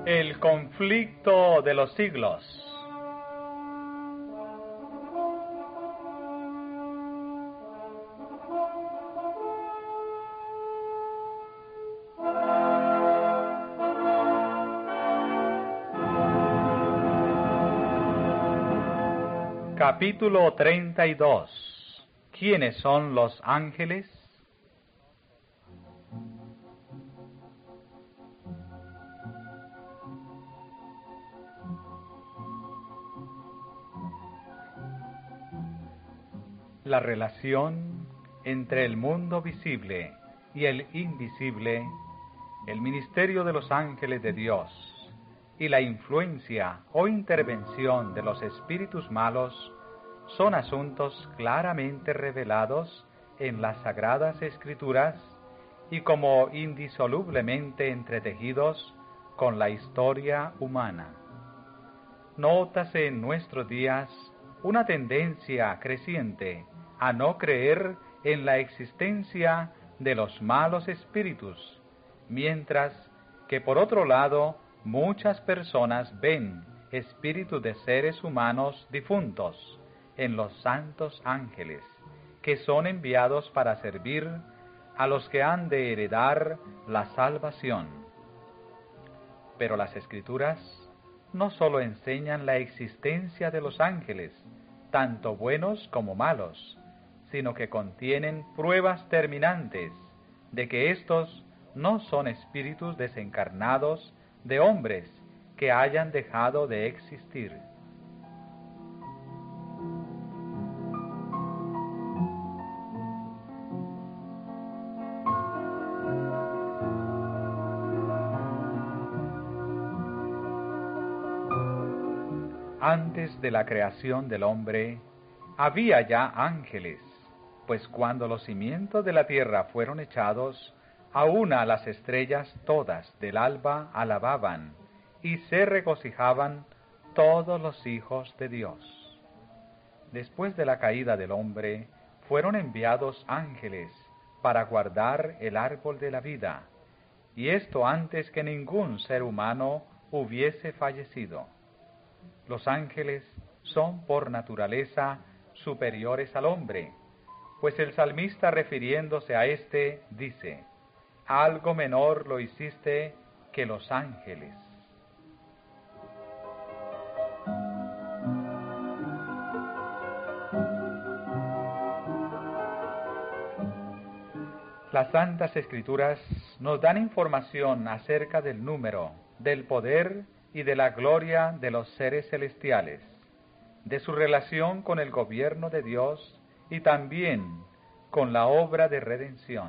El conflicto de los siglos. Capítulo 32. ¿Quiénes son los ángeles? La relación entre el mundo visible y el invisible, el ministerio de los ángeles de Dios y la influencia o intervención de los espíritus malos son asuntos claramente revelados en las Sagradas Escrituras y como indisolublemente entretejidos con la historia humana. Nótase en nuestros días una tendencia creciente a no creer en la existencia de los malos espíritus, mientras que por otro lado muchas personas ven espíritus de seres humanos difuntos en los santos ángeles, que son enviados para servir a los que han de heredar la salvación. Pero las Escrituras no solo enseñan la existencia de los ángeles, tanto buenos como malos, sino que contienen pruebas terminantes de que éstos no son espíritus desencarnados de hombres que hayan dejado de existir. Antes de la creación del hombre, había ya ángeles, pues cuando los cimientos de la tierra fueron echados, aun a las estrellas todas del alba alababan, y se regocijaban todos los hijos de Dios. Después de la caída del hombre, fueron enviados ángeles para guardar el árbol de la vida, y esto antes que ningún ser humano hubiese fallecido. Los ángeles son por naturaleza superiores al hombre, pues el salmista refiriéndose a éste dice: algo menor lo hiciste que los ángeles. Las Santas Escrituras nos dan información acerca del número, del poder y de la gloria de los seres celestiales, de su relación con el gobierno de Dios y también con la obra de redención.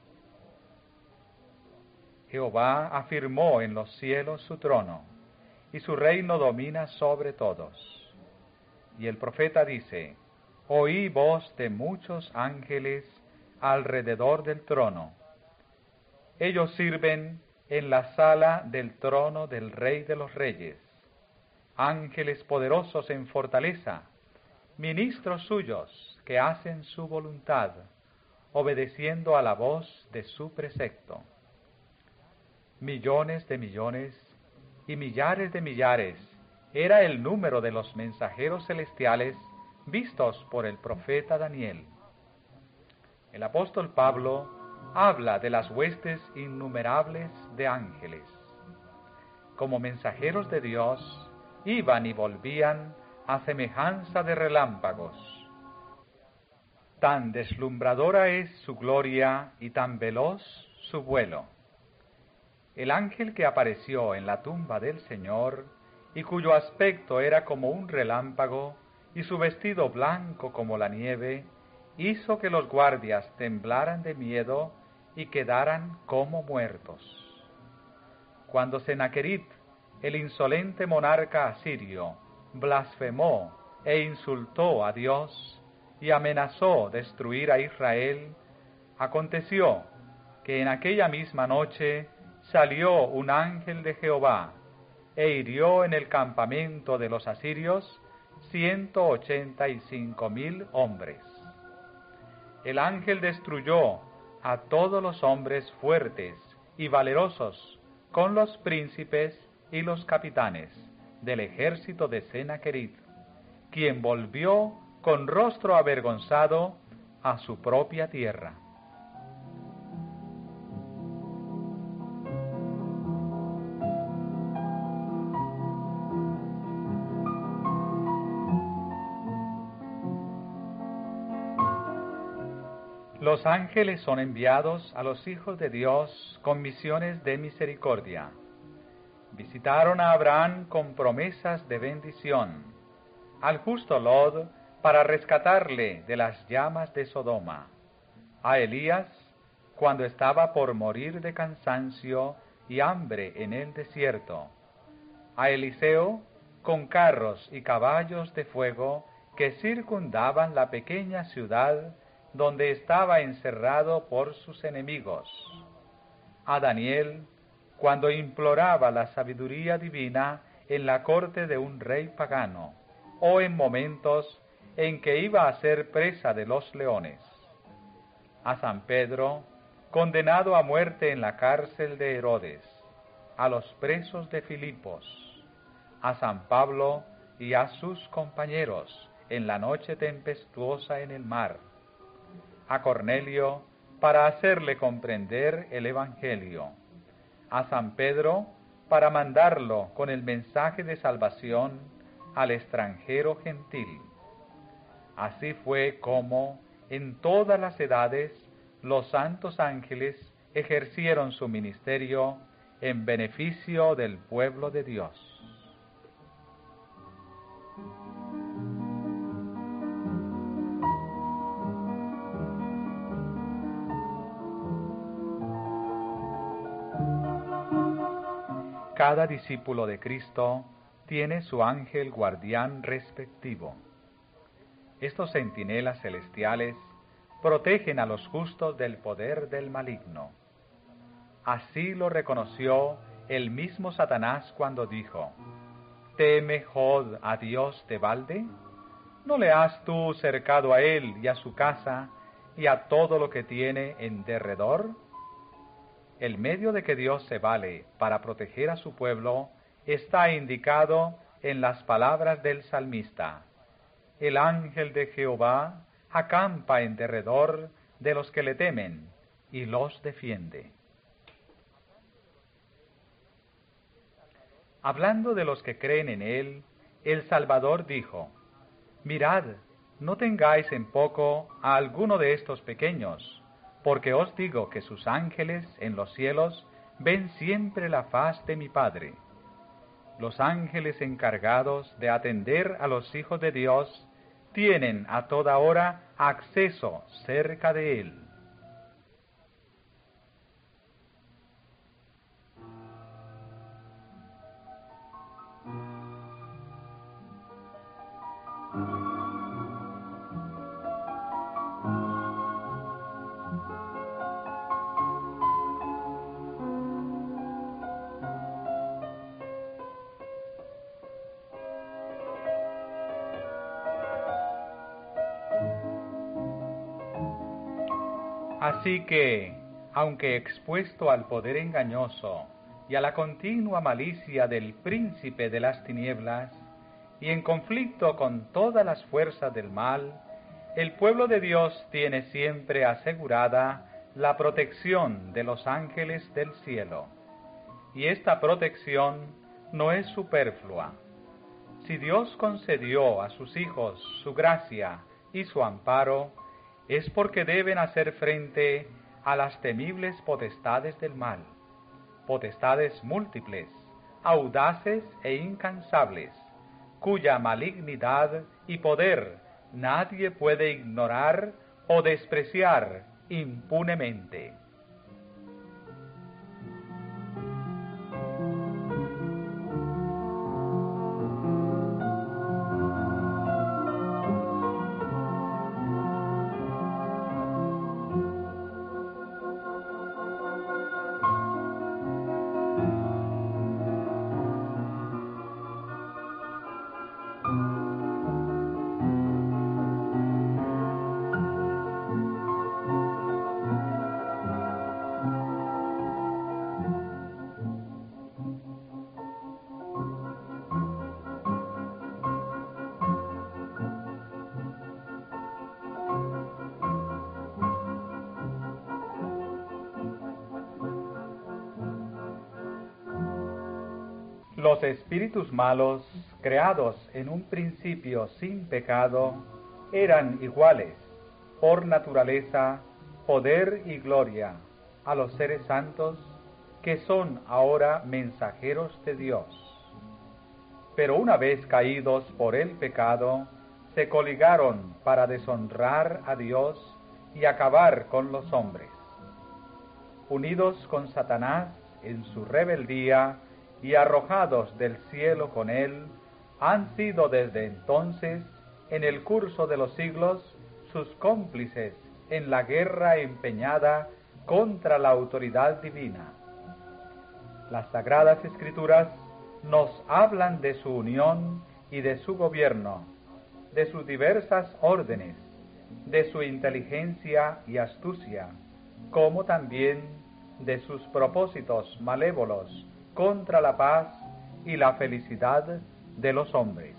Jehová afirmó en los cielos su trono, y su reino domina sobre todos. Y el profeta dice: oí voz de muchos ángeles alrededor del trono. Ellos sirven en la sala del trono del Rey de los Reyes, ángeles poderosos en fortaleza, ministros suyos que hacen su voluntad, obedeciendo a la voz de su precepto. Millones de millones y millares de millares era el número de los mensajeros celestiales vistos por el profeta Daniel. El apóstol Pablo habla de las huestes innumerables de ángeles. Como mensajeros de Dios, iban y volvían a semejanza de relámpagos. Tan deslumbradora es su gloria y tan veloz su vuelo. El ángel que apareció en la tumba del Señor, y cuyo aspecto era como un relámpago, y su vestido blanco como la nieve, hizo que los guardias temblaran de miedo y quedaran como muertos. Cuando Sennacherib, el insolente monarca asirio, blasfemó e insultó a Dios y amenazó destruir a Israel, aconteció que en aquella misma noche salió un ángel de Jehová e hirió en el campamento de los asirios 185,000 hombres. El ángel destruyó a todos los hombres fuertes y valerosos, con los príncipes y los capitanes del ejército de Sennacherib, quien volvió con rostro avergonzado a su propia tierra. Los ángeles son enviados a los hijos de Dios con misiones de misericordia. Visitaron a Abraham con promesas de bendición, al justo Lot para rescatarle de las llamas de Sodoma, a Elías cuando estaba por morir de cansancio y hambre en el desierto, a Eliseo con carros y caballos de fuego que circundaban la pequeña ciudad donde estaba encerrado por sus enemigos, a Daniel cuando imploraba la sabiduría divina en la corte de un rey pagano, o en momentos en que iba a ser presa de los leones, a San Pedro, condenado a muerte en la cárcel de Herodes, a los presos de Filipos, a San Pablo y a sus compañeros en la noche tempestuosa en el mar, a Cornelio para hacerle comprender el Evangelio, a San Pedro para mandarlo con el mensaje de salvación al extranjero gentil. Así fue como, en todas las edades, los santos ángeles ejercieron su ministerio en beneficio del pueblo de Dios. Cada discípulo de Cristo tiene su ángel guardián respectivo. Estos centinelas celestiales protegen a los justos del poder del maligno. Así lo reconoció el mismo Satanás cuando dijo: ¿Teme Jod a Dios de balde? ¿No le has tú cercado a él y a su casa y a todo lo que tiene en derredor? El medio de que Dios se vale para proteger a su pueblo está indicado en las palabras del salmista: el ángel de Jehová acampa en derredor de los que le temen y los defiende. Hablando de los que creen en él, el Salvador dijo: mirad, no tengáis en poco a alguno de estos pequeños, porque os digo que sus ángeles en los cielos ven siempre la faz de mi Padre. Los ángeles encargados de atender a los hijos de Dios tienen a toda hora acceso cerca de él. Así que, aunque expuesto al poder engañoso y a la continua malicia del príncipe de las tinieblas, y en conflicto con todas las fuerzas del mal, el pueblo de Dios tiene siempre asegurada la protección de los ángeles del cielo. Y esta protección no es superflua. Si Dios concedió a sus hijos su gracia y su amparo, es porque deben hacer frente a las temibles potestades del mal, potestades múltiples, audaces e incansables, cuya malignidad y poder nadie puede ignorar o despreciar impunemente. Los espíritus malos, creados en un principio sin pecado, eran iguales, por naturaleza, poder y gloria, a los seres santos, que son ahora mensajeros de Dios. Pero una vez caídos por el pecado, se coligaron para deshonrar a Dios y acabar con los hombres. Unidos con Satanás en su rebeldía y arrojados del cielo con él, han sido desde entonces, en el curso de los siglos, sus cómplices en la guerra empeñada contra la autoridad divina. Las Sagradas Escrituras nos hablan de su unión y de su gobierno, de sus diversas órdenes, de su inteligencia y astucia, como también de sus propósitos malévolos contra la paz y la felicidad de los hombres.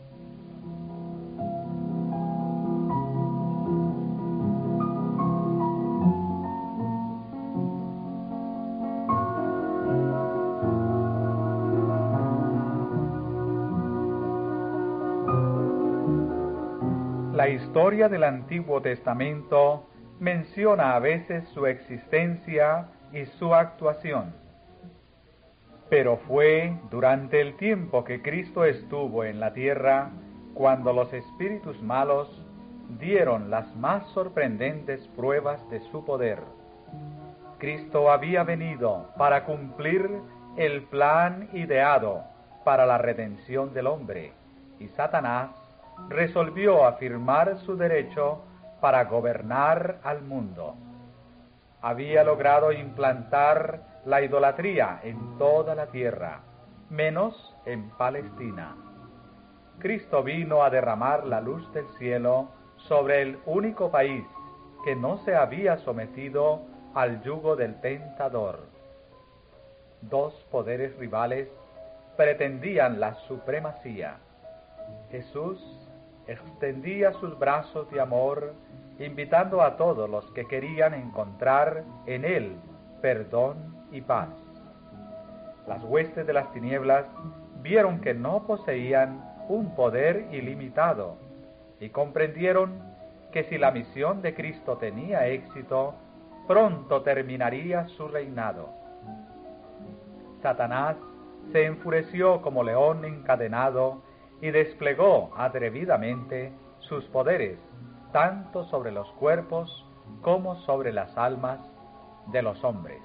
La historia del Antiguo Testamento menciona a veces su existencia y su actuación. Pero fue durante el tiempo que Cristo estuvo en la tierra cuando los espíritus malos dieron las más sorprendentes pruebas de su poder. Cristo había venido para cumplir el plan ideado para la redención del hombre, y Satanás resolvió afirmar su derecho para gobernar al mundo. Había logrado implantar la idolatría en toda la tierra, menos en Palestina. Cristo vino a derramar la luz del cielo sobre el único país que no se había sometido al yugo del tentador. Dos poderes rivales pretendían la supremacía. Jesús extendía sus brazos de amor, invitando a todos los que querían encontrar en él perdón y paz. Las huestes de las tinieblas vieron que no poseían un poder ilimitado y comprendieron que si la misión de Cristo tenía éxito, pronto terminaría su reinado. Satanás se enfureció como león encadenado y desplegó atrevidamente sus poderes, tanto sobre los cuerpos como sobre las almas de los hombres.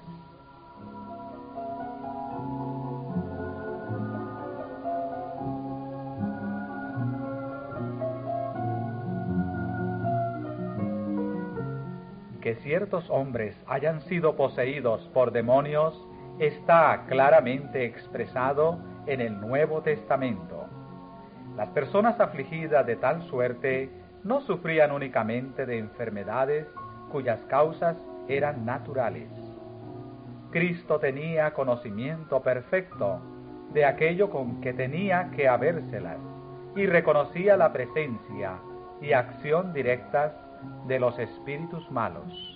Que ciertos hombres hayan sido poseídos por demonios está claramente expresado en el Nuevo Testamento. Las personas afligidas de tal suerte no sufrían únicamente de enfermedades cuyas causas eran naturales. Cristo tenía conocimiento perfecto de aquello con que tenía que habérselas y reconocía la presencia y acción directas de los espíritus malos.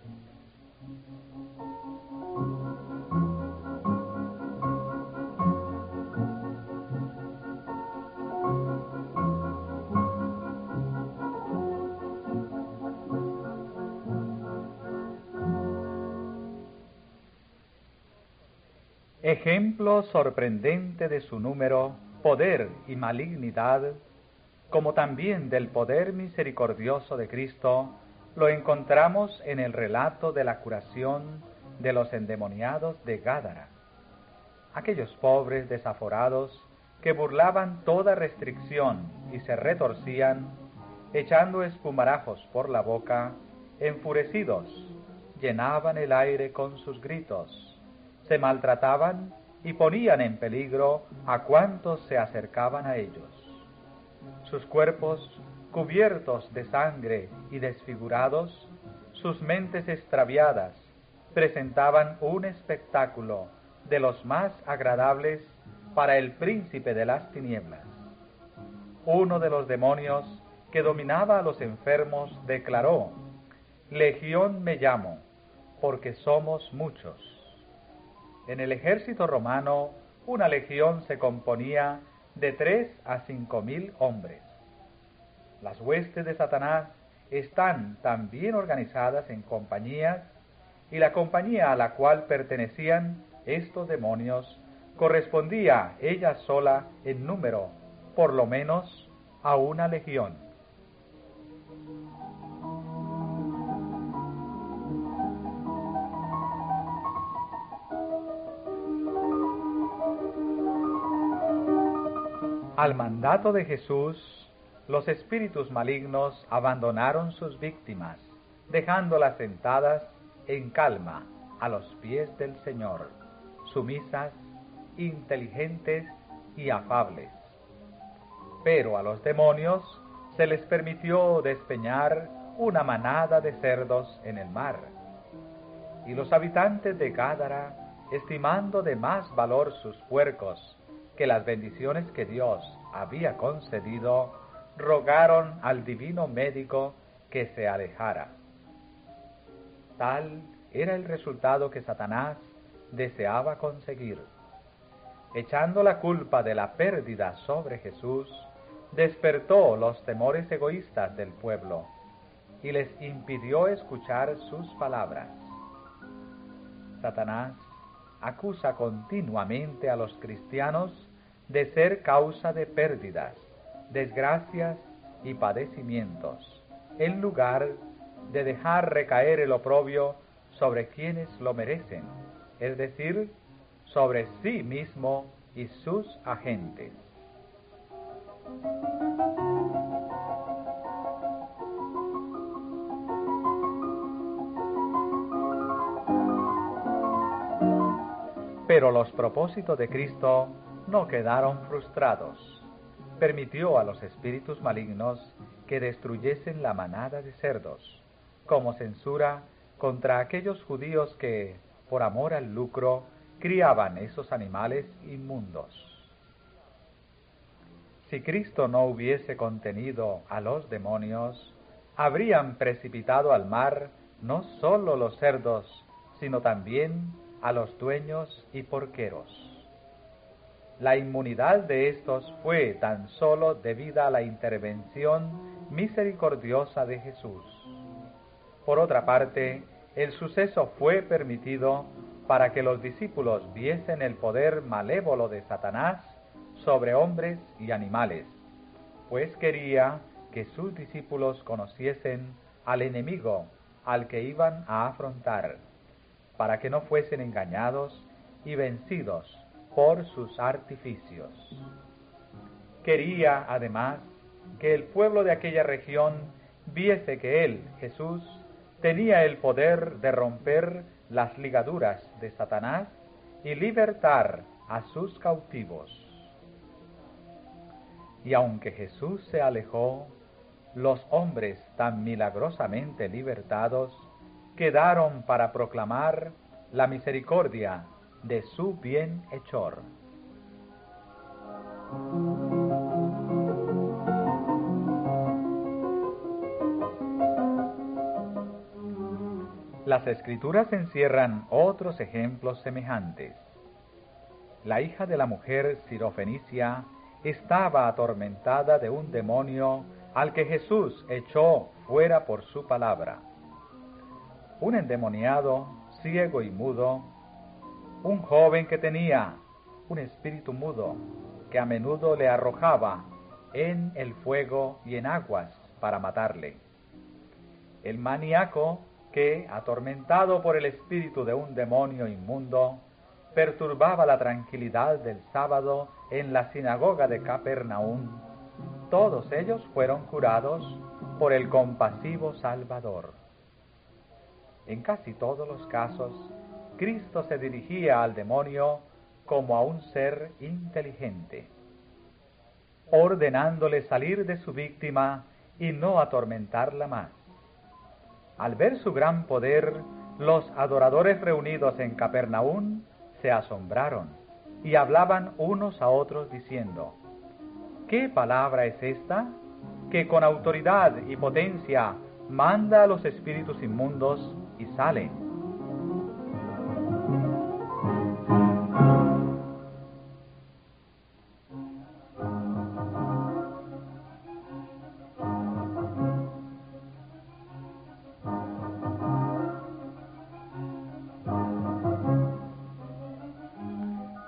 Ejemplo sorprendente de su número, poder y malignidad, como también del poder misericordioso de Cristo, lo encontramos en el relato de la curación de los endemoniados de Gádara. Aquellos pobres desaforados que burlaban toda restricción y se retorcían, echando espumarajos por la boca, enfurecidos, llenaban el aire con sus gritos, se maltrataban y ponían en peligro a cuantos se acercaban a ellos. Sus cuerpos, cubiertos de sangre y desfigurados, sus mentes extraviadas, presentaban un espectáculo de los más agradables para el príncipe de las tinieblas. Uno de los demonios que dominaba a los enfermos declaró: «Legión me llamo, porque somos muchos». En el ejército romano una legión se componía de 3 a 5.000 hombres. Las huestes de Satanás están tan bien organizadas en compañías, y la compañía a la cual pertenecían estos demonios correspondía ella sola en número, por lo menos, a una legión. Al mandato de Jesús, los espíritus malignos abandonaron sus víctimas, dejándolas sentadas en calma a los pies del Señor, sumisas, inteligentes y afables. Pero a los demonios se les permitió despeñar una manada de cerdos en el mar. Y los habitantes de Gádara, estimando de más valor sus puercos que las bendiciones que Dios había concedido, rogaron al divino médico que se alejara. Tal era el resultado que Satanás deseaba conseguir. Echando la culpa de la pérdida sobre Jesús, despertó los temores egoístas del pueblo y les impidió escuchar sus palabras. Satanás acusa continuamente a los cristianos de ser causa de pérdidas, desgracias y padecimientos, en lugar de dejar recaer el oprobio sobre quienes lo merecen, es decir, sobre sí mismo y sus agentes. Pero los propósitos de Cristo no quedaron frustrados. Permitió a los espíritus malignos que destruyesen la manada de cerdos, como censura contra aquellos judíos que, por amor al lucro, criaban esos animales inmundos. Si Cristo no hubiese contenido a los demonios, habrían precipitado al mar no solo los cerdos, sino también a los dueños y porqueros. La inmunidad de estos fue tan solo debida a la intervención misericordiosa de Jesús. Por otra parte, el suceso fue permitido para que los discípulos viesen el poder malévolo de Satanás sobre hombres y animales, pues quería que sus discípulos conociesen al enemigo al que iban a afrontar, para que no fuesen engañados y vencidos por sus artificios. Quería, además, que el pueblo de aquella región viese que él, Jesús, tenía el poder de romper las ligaduras de Satanás y libertar a sus cautivos. Y aunque Jesús se alejó, los hombres tan milagrosamente libertados quedaron para proclamar la misericordia de su bienhechor. Las Escrituras encierran otros ejemplos semejantes. La hija de la mujer sirofenicia estaba atormentada de un demonio al que Jesús echó fuera por su palabra. Un endemoniado, ciego y mudo, un joven que tenía un espíritu mudo, que a menudo le arrojaba en el fuego y en aguas para matarle. El maníaco que, atormentado por el espíritu de un demonio inmundo, perturbaba la tranquilidad del sábado en la sinagoga de Capernaum, todos ellos fueron curados por el compasivo Salvador. En casi todos los casos, Cristo se dirigía al demonio como a un ser inteligente, ordenándole salir de su víctima y no atormentarla más. Al ver su gran poder, los adoradores reunidos en Capernaum se asombraron y hablaban unos a otros diciendo: ¿qué palabra es esta? Que con autoridad y potencia manda a los espíritus inmundos y salen.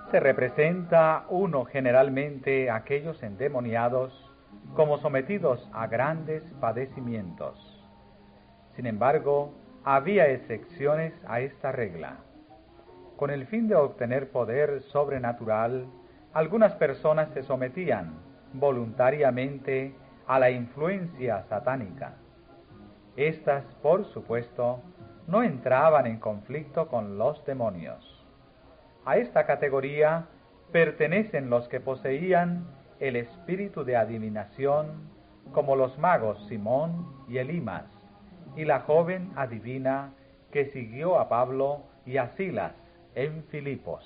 Se representa uno generalmente a aquellos endemoniados como sometidos a grandes padecimientos. Sin embargo, había excepciones a esta regla. Con el fin de obtener poder sobrenatural, algunas personas se sometían voluntariamente a la influencia satánica. Estas, por supuesto, no entraban en conflicto con los demonios. A esta categoría pertenecen los que poseían el espíritu de adivinación, como los magos Simón y Elimas, y la joven adivina que siguió a Pablo y a Silas en Filipos.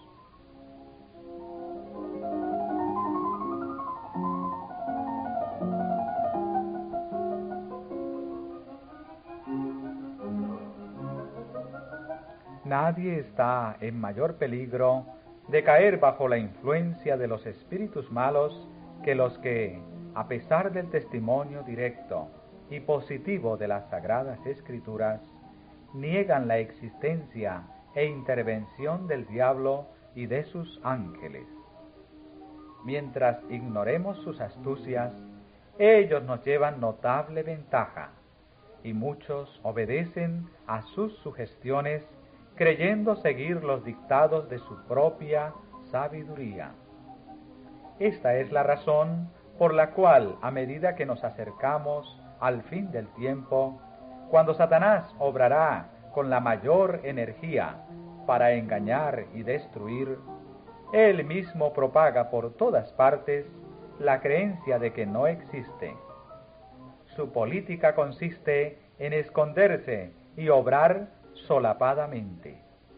Nadie está en mayor peligro de caer bajo la influencia de los espíritus malos que los que, a pesar del testimonio directo y positivo de las Sagradas Escrituras, niegan la existencia e intervención del diablo y de sus ángeles. Mientras ignoremos sus astucias, ellos nos llevan notable ventaja, y muchos obedecen a sus sugestiones creyendo seguir los dictados de su propia sabiduría. Esta es la razón por la cual, a medida que nos acercamos al fin del tiempo, cuando Satanás obrará con la mayor energía para engañar y destruir, él mismo propaga por todas partes la creencia de que no existe. Su política consiste en esconderse y obrar solapadamente.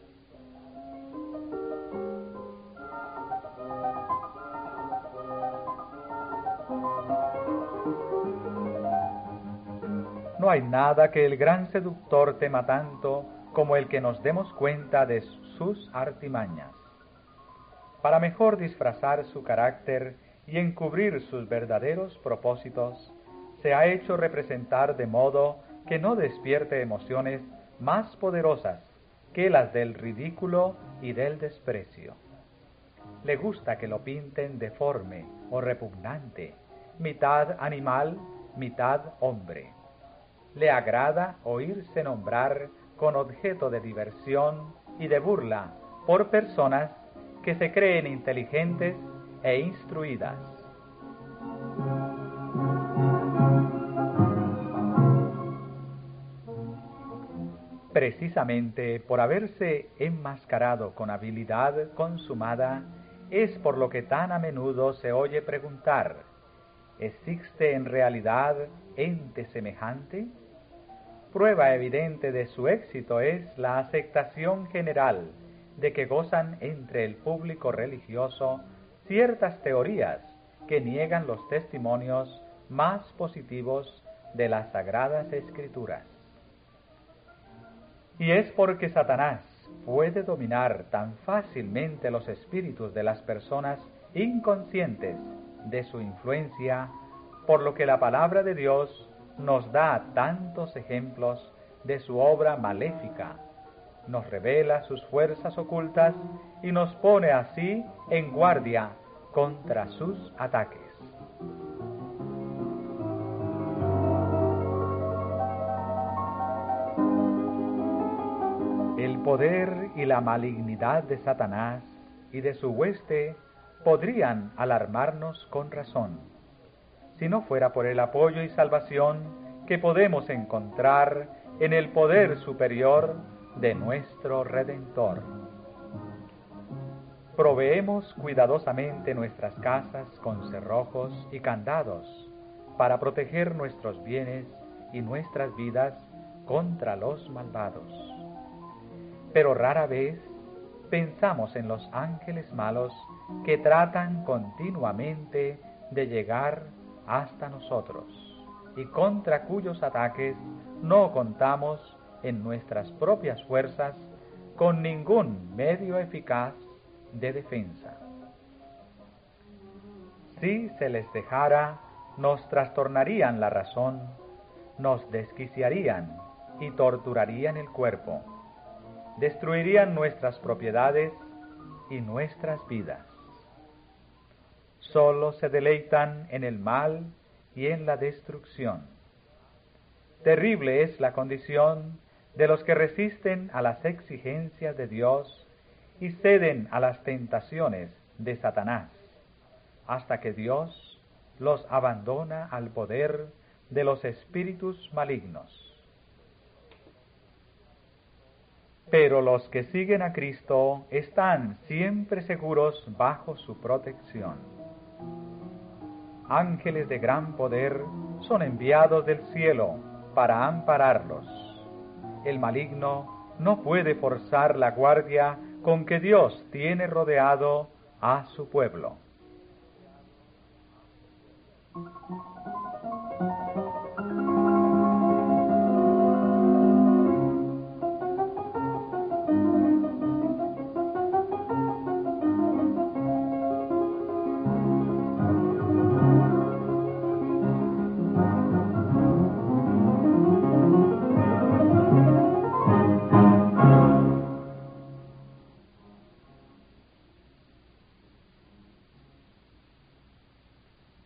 No hay nada que el gran seductor tema tanto como el que nos demos cuenta de sus artimañas. Para mejor disfrazar su carácter y encubrir sus verdaderos propósitos, se ha hecho representar de modo que no despierte emociones más poderosas que las del ridículo y del desprecio. Le gusta que lo pinten deforme o repugnante, mitad animal, mitad hombre. Le agrada oírse nombrar con objeto de diversión y de burla por personas que se creen inteligentes e instruidas. Precisamente por haberse enmascarado con habilidad consumada, es por lo que tan a menudo se oye preguntar: ¿existe en realidad ente semejante? Prueba evidente de su éxito es la aceptación general de que gozan entre el público religioso ciertas teorías que niegan los testimonios más positivos de las Sagradas Escrituras. Y es porque Satanás puede dominar tan fácilmente los espíritus de las personas inconscientes de su influencia, por lo que la palabra de Dios nos da tantos ejemplos de su obra maléfica, nos revela sus fuerzas ocultas y nos pone así en guardia contra sus ataques. El poder y la malignidad de Satanás y de su hueste podrían alarmarnos con razón, si no fuera por el apoyo y salvación que podemos encontrar en el poder superior de nuestro Redentor. Proveemos cuidadosamente nuestras casas con cerrojos y candados para proteger nuestros bienes y nuestras vidas contra los malvados. Pero rara vez pensamos en los ángeles malos que tratan continuamente de llegar hasta nosotros y contra cuyos ataques no contamos en nuestras propias fuerzas con ningún medio eficaz de defensa. Si se les dejara, nos trastornarían la razón, nos desquiciarían y torturarían el cuerpo, destruirían nuestras propiedades y nuestras vidas. Solo se deleitan en el mal y en la destrucción. Terrible es la condición de los que resisten a las exigencias de Dios y ceden a las tentaciones de Satanás, hasta que Dios los abandona al poder de los espíritus malignos. Pero los que siguen a Cristo están siempre seguros bajo su protección. Ángeles de gran poder son enviados del cielo para ampararlos. El maligno no puede forzar la guardia con que Dios tiene rodeado a su pueblo.